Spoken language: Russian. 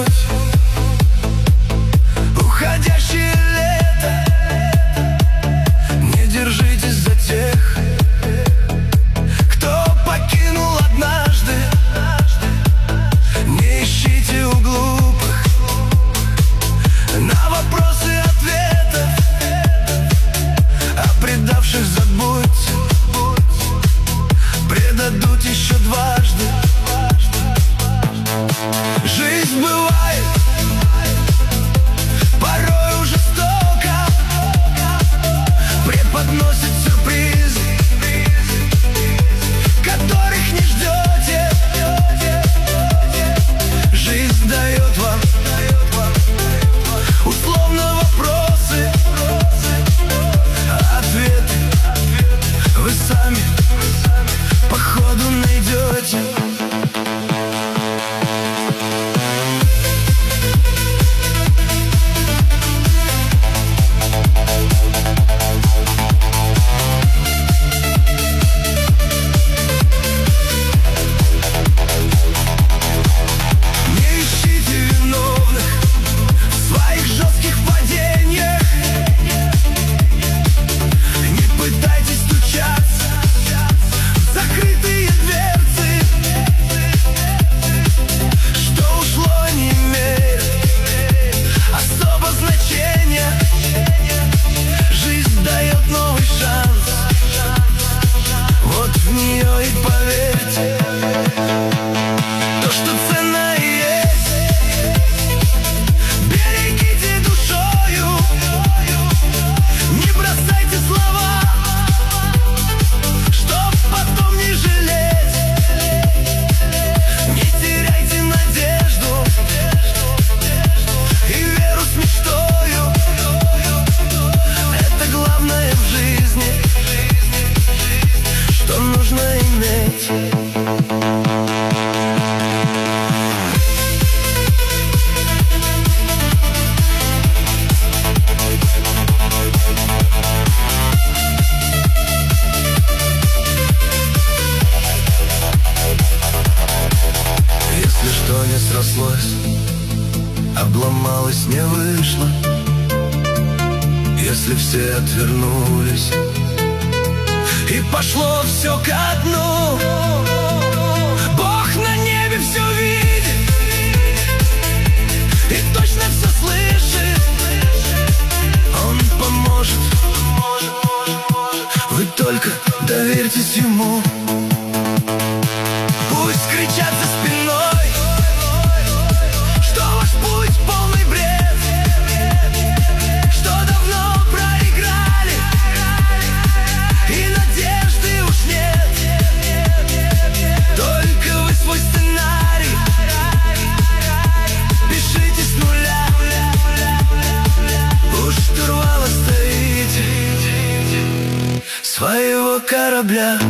уходящее лето. Не держитесь за тех, кто покинул однажды. Не ищите у глупых на вопросы ответов, а предавших забудьте, предадут еще дважды. Жизнь бывает порою жестоко, преподносит сюрпризы, которых не ждете. Жизнь дает вам условно вопросы, а ответы вы сами по ходу найдете. Не срослось, обломалось, не вышло. Если все отвернулись и пошло все ко дну, Бог на небе все видит и точно все слышит. Он поможет, вы только доверьтесь Ему. Пусть кричат за спиной, что ваш путь полный бред, что давно проиграли и надежды уж нет. Только вы свой сценарий пишите с нуля. У штурвала стоите своего корабля.